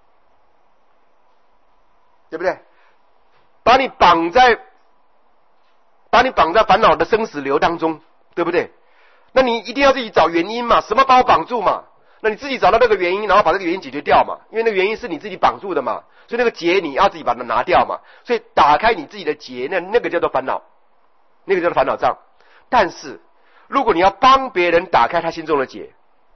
对不对？把你绑在烦恼的生死流当中，对不对？那你一定要自己找原因嘛，什么把我绑住嘛？那你自己找到那个原因，然后把这个原因解决掉嘛，因为那个原因是你自己绑住的嘛，所以那个结你要自己把它拿掉嘛，所以打开你自己的结，那个叫做烦恼，那个叫做烦恼障。但是如果你要帮别人打开他心中的结，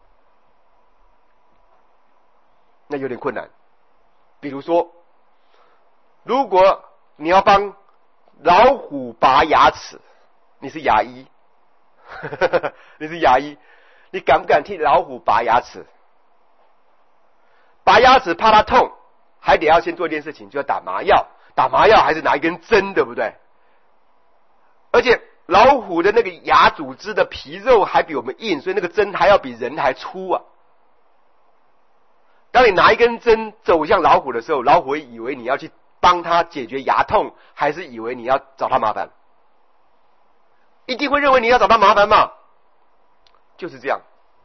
那有点困难。比如说，如果你要帮老虎拔牙齿，你是牙医你是牙医，你敢不敢替老虎拔牙齿？拔牙齿怕它痛，还得要先做一件事情，就要打麻药。打麻药还是拿一根针，对不对？而且老虎的那个牙组织的皮肉还比我们硬，所以那个针还要比人还粗啊。当你拿一根针走向老虎的时候，老虎会以为你要去帮他解决牙痛，还是以为你要找他麻烦？一定会认为你要找他麻烦嘛？就是这样，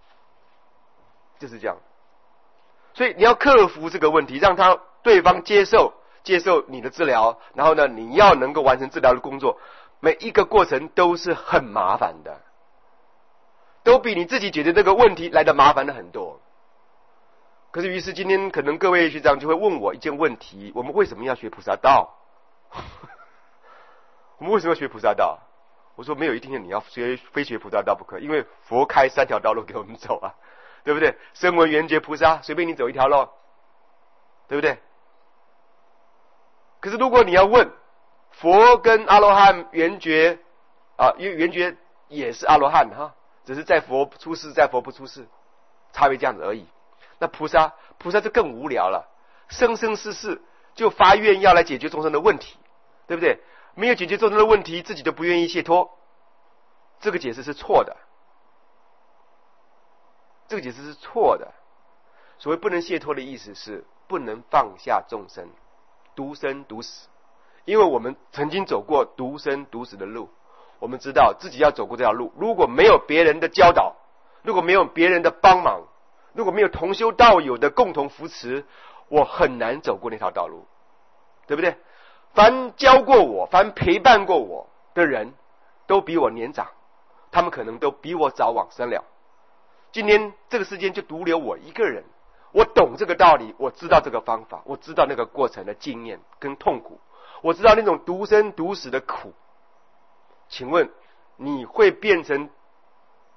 就是这样。所以你要克服这个问题，让对方接受你的治疗，然后呢，你要能够完成治疗的工作，每一个过程都是很麻烦的，都比你自己解决这个问题来的麻烦的很多。可是于是今天可能各位学长就会问我一件问题：我们为什么要学菩萨道？我们为什么要学菩萨道？我说没有一定你要非学菩萨道不可，因为佛开3条道路给我们走啊，对不对？声闻缘觉菩萨随便你走一条路，对不对？可是如果你要问佛跟阿罗汉缘觉因为缘觉也是阿罗汉哈，只是在佛出世，在佛不出世，差别这样子而已。那菩萨就更无聊了，生生世世就发愿要来解决众生的问题，对不对？没有解决众生的问题，自己都不愿意解脱，这个解释是错的，这个解释是错的。所谓不能解脱的意思是不能放下众生，独生独死。因为我们曾经走过独生独死的路，我们知道自己要走过这条路，如果没有别人的教导，如果没有别人的帮忙，如果没有同修道友的共同扶持，我很难走过那条道路，对不对？凡教过我，凡陪伴过我的人都比我年长，他们可能都比我早往生了。今天这个世间就独留我一个人，我懂这个道理，我知道这个方法，我知道那个过程的经验跟痛苦，我知道那种独生独死的苦。请问你会变成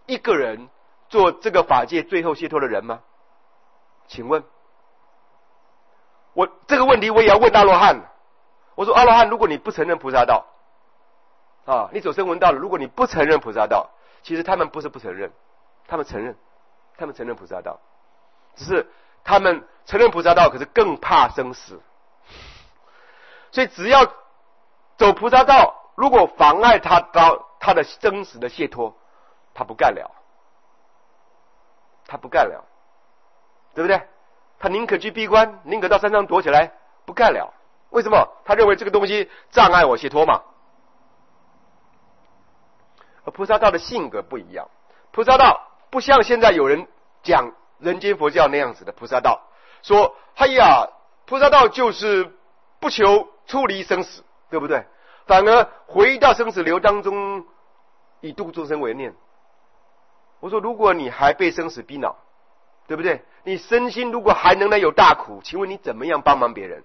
一个人做这个法界最后解脱的人吗？请问，我这个问题我也要问阿罗汉。我说阿罗汉，如果你不承认菩萨道，你走声闻道了，如果你不承认菩萨道，其实他们不是不承认，他们承认菩萨道，只是他们承认菩萨道，可是更怕生死。所以只要走菩萨道，如果妨碍他的生死的解脱，他不干了，对不对？他宁可去闭关，宁可到山上躲起来，不干了。为什么？他认为这个东西障碍我解脱嘛。而菩萨道的性格不一样，菩萨道不像现在有人讲人间佛教那样子的菩萨道，说哎呀，菩萨道就是不求出离生死，对不对？反而回到生死流当中，以度众生为念。我说，如果你还被生死逼恼，对不对？你身心如果还能有大苦，请问你怎么样帮忙别人？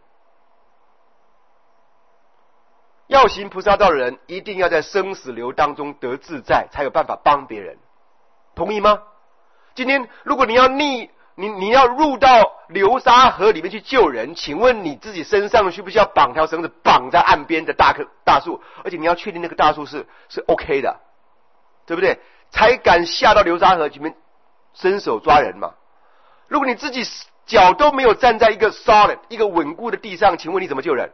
要行菩萨道的人，一定要在生死流当中得自在，才有办法帮别人，同意吗？今天如果你要你要入到流沙河里面去救人，请问你自己身上需不需要绑条绳子绑在岸边的大树？而且你要确定那个大树是 OK 的，对不对？才敢下到流沙河里面伸手抓人嘛。如果你自己脚都没有站在一个 solid 一个稳固的地上，请问你怎么救人？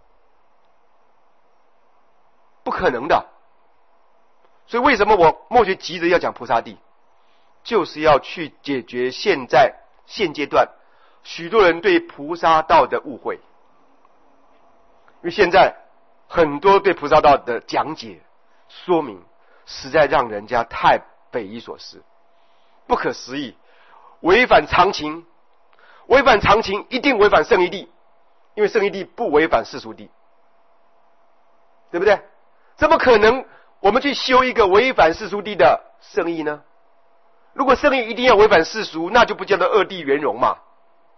不可能的。所以为什么我末学急着要讲菩萨地，就是要去解决现阶段许多人对菩萨道的误会。因为现在很多对菩萨道的讲解说明实在让人家太匪夷所思，不可思议，违反常情，一定违反圣义地，因为圣义地不违反世俗地，对不对？怎么可能我们去修一个违反世俗地的圣义呢？如果圣义一定要违反世俗，那就不叫做二谛圆融嘛。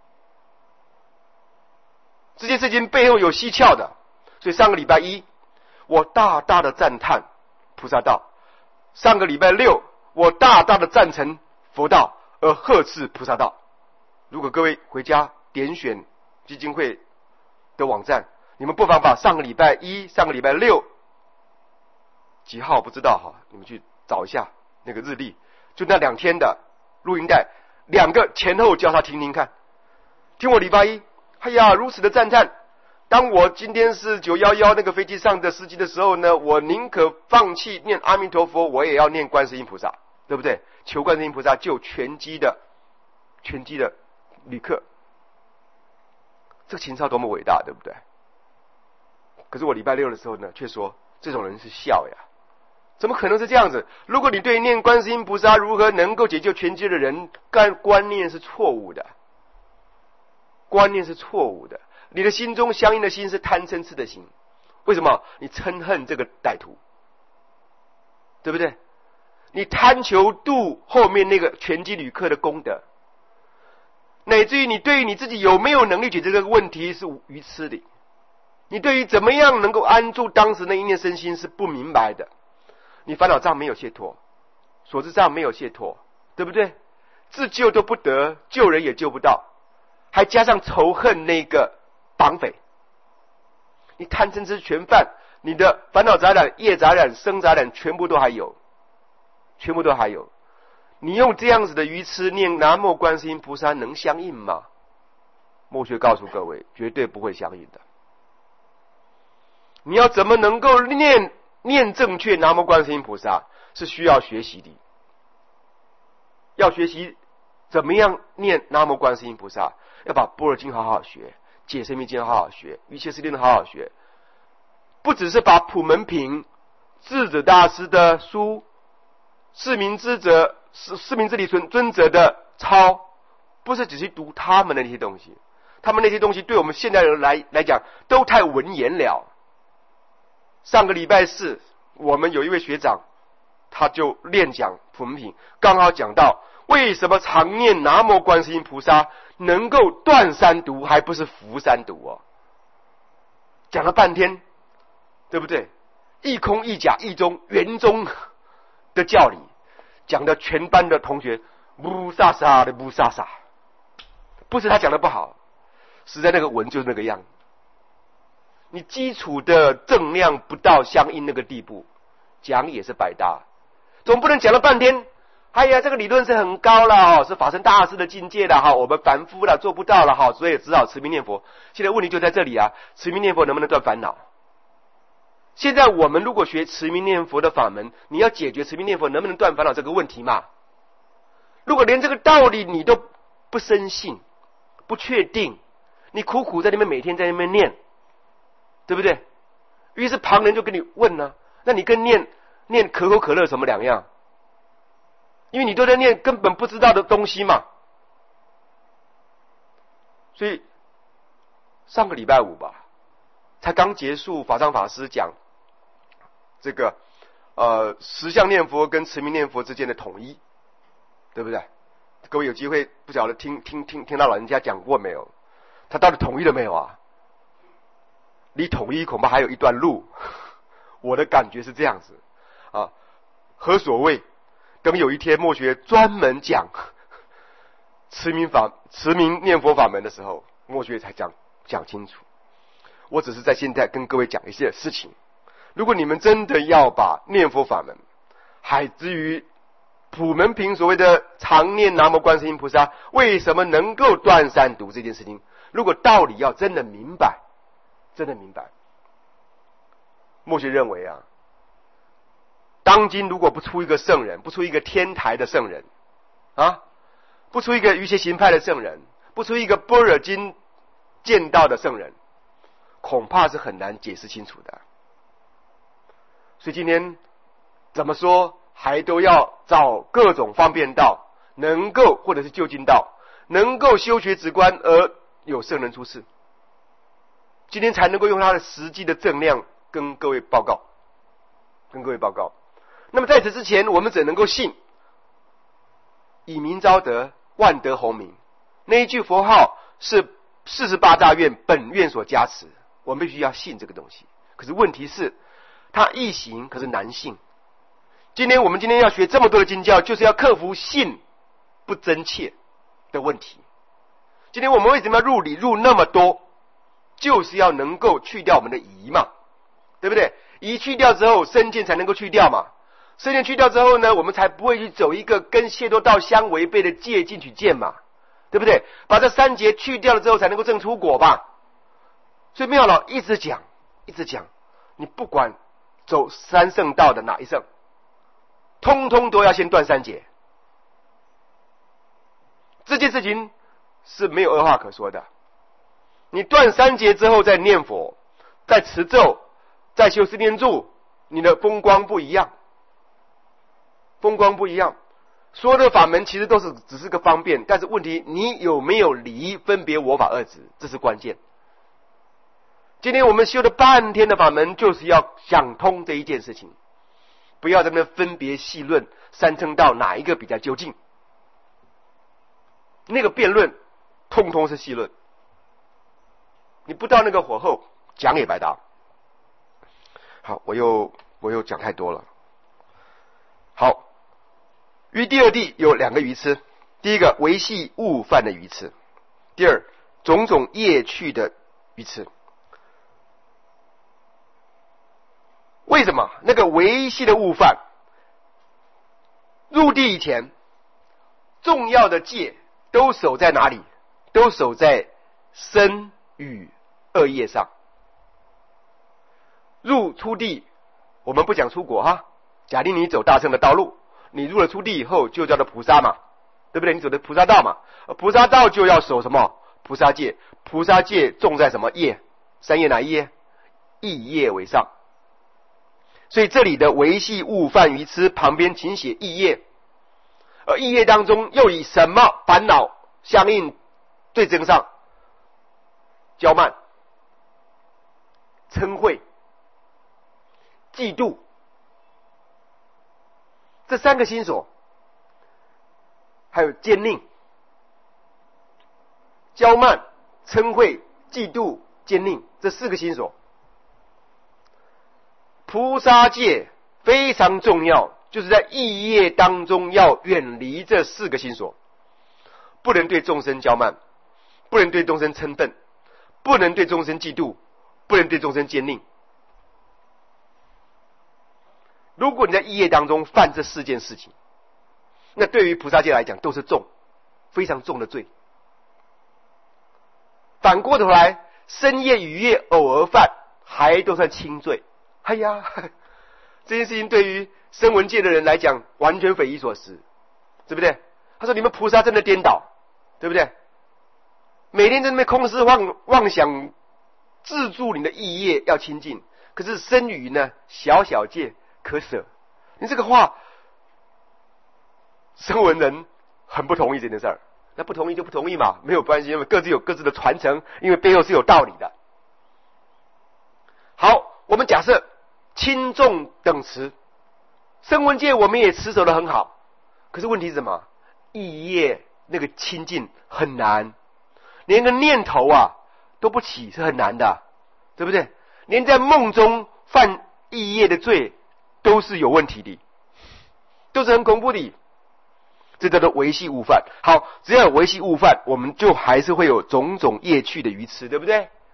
这件事情背后有蹊跷的。所以上个礼拜一我大大的赞叹菩萨道，上个礼拜六我大大的赞成佛道，而呵斥菩萨道。如果各位回家点选基金会的网站，你们不妨把上个礼拜一、上个礼拜六几号不知道哈，你们去找一下那个日历，就那2天的录音带，2个前后叫他听听看。听我礼拜一，哎呀，如此的赞叹。当我今天是911那个飞机上的司机的时候呢，我宁可放弃念阿弥陀佛，我也要念观世音菩萨，对不对？求观世音菩萨救全机的旅客。这个情操多么伟大，对不对？可是我礼拜六的时候呢，却说这种人是笑呀。怎么可能是这样子？如果你对念观世音菩萨如何能够解救全机的人，观念是错误的，你的心中相应的心是贪嗔痴的心。为什么？你嗔恨这个歹徒，对不对？你贪求度后面那个全机旅客的功德，乃至于你对于你自己有没有能力解决这个问题是愚痴的。你对于怎么样能够安住当时那一念身心是不明白的。你烦恼障没有解脱，所知障没有解脱，对不对？自救都不得，救人也救不到，还加上仇恨那个绑匪。你贪嗔痴全犯，你的烦恼杂染、业杂染、生杂染全部都还有。你用这样子的愚痴念南无观世音菩萨能相应吗？末学告诉各位，绝对不会相应的。你要怎么能够念正确南无观世音菩萨，是需要学习的。要学习怎么样念南无观世音菩萨，要把般若经好好学，解深密经好好学，一切事令好好学。不只是把普门品、智者大师的书、释明之理尊者的抄，不是只是读他们的那些东西，他们那些东西对我们现代人来讲都太文言了。上个礼拜四，我们有一位学长，他就练讲普门品，刚好讲到为什么常念南无观世音菩萨能够断三毒，还不是伏三毒哦。讲了半天，对不对？一空一假一中圆中的教理， 讲的全班的同学乌撒撒的乌撒撒，不是他讲的不好，实在那个文就是那个样。你基础的正量不到相应那个地步，讲也是白搭。总不能讲了半天，哎呀，这个理论是很高了是法身大师的境界了我们凡夫了做不到了所以只好持名念佛。现在问题就在这里持名念佛能不能断烦恼？现在我们如果学持名念佛的法门，你要解决持名念佛能不能断烦恼这个问题嘛？如果连这个道理你都不深信、不确定，你苦苦在那边每天在那边念，对不对？于是旁人就跟你问那你跟念可口可乐什么两样？因为你都在念根本不知道的东西嘛。所以上个礼拜五吧，才刚结束法藏法师讲这个实相念佛跟持名念佛之间的统一，对不对？各位有机会不晓得听到老人家讲过没有？他到底统一了没有啊？离统一恐怕还有一段路，我的感觉是这样子何所谓？等有一天默学专门讲持名念佛法门的时候，默学才讲清楚。我只是在现在跟各位讲一些事情。如果你们真的要把念佛法门海之于普门品所谓的常念南无观世音菩萨为什么能够断三毒这件事情，如果道理要真的明白，默学认为当今如果不出一个圣人，不出一个天台的圣人不出一个瑜伽行派的圣人，不出一个般若经见到的圣人，恐怕是很难解释清楚的。所以今天怎么说还都要找各种方便道，能够或者是究竟道，能够修学直观而有圣人出世，今天才能够用他的实际的正量跟各位报告。那么在此之前，我们只能够信以名招德，万德洪名，那一句佛号是48大愿本愿所加持，我们必须要信这个东西。可是问题是它易行，可是难信。我们今天要学这么多的经教，就是要克服信不真切的问题。今天我们为什么要入理入那么多，就是要能够去掉我们的疑嘛，对不对？疑去掉之后，身见才能够去掉嘛。身见去掉之后呢，我们才不会去走一个跟解脱道相违背的戒进去见嘛，对不对？把这三劫去掉了之后，才能够证出果吧。所以妙老一直讲，你不管走三圣道的哪一圣，通通都要先断三劫。这件事情是没有二话可说的。你断三劫之后再念佛，再持咒，再修四念住，你的风光不一样。所有的法门其实都是只是个方便，但是问题你有没有离分别我法二执，这是关键。今天我们修了半天的法门，就是要想通这一件事情，不要在那分别细论三乘道哪一个比较究竟，那个辩论通通是细论，你不到那个火候讲也白搭。好，我又讲太多了。好，于第二地有两个愚痴，第一个维系误犯的愚痴，第二种种业趣的愚痴。为什么那个维系的误犯入地以前重要的戒都守在哪里？都守在身语恶业上。出地我们不讲出国假定你走大乘的道路，你入了出地以后就叫做菩萨嘛，对不对？你走的菩萨道嘛，菩萨道就要守什么？菩萨戒。菩萨戒重在什么业？三业哪一业？意业为上。所以这里的维系误犯愚痴旁边请写意业，而意业当中又以什么烦恼相应最增上？骄慢、嗔恚、嫉妒，这三个心所，还有奸佞。骄慢、嗔恚、嫉妒、奸佞，这四个心所。菩萨戒非常重要， 就是在意业当中要远离这4个心所，不能对众生骄慢，不能对众生嗔忿，不能对众生嫉妒，不能对众生奸佞。如果你在意业当中犯这4件事情，那对于菩萨界来讲都是重，非常重的罪。反过头来，身业语业偶尔犯，还都算轻罪。哎呀，这件事情对于声闻界的人来讲，完全匪夷所思，对不对？他说：“你们菩萨真的颠倒，对不对？每天在那边空思妄想，自助你的意业要清净，可是身语呢，小小戒可舍。”你这个话，声闻人很不同意这件事儿。那不同意就不同意嘛，没有关系，因为各自有各自的传承，因为背后是有道理的。好，我们假设轻重等持，声闻界我们也持守的很好，可是问题是什么？意业那个清净很难，连个念头啊都不起是很难的，对不对？连在梦中犯意业的罪都是有问题的，都是很恐怖的。这叫做维系误犯。好，只要有维系误犯，我们就还是会有种种业趣的愚痴，对不对？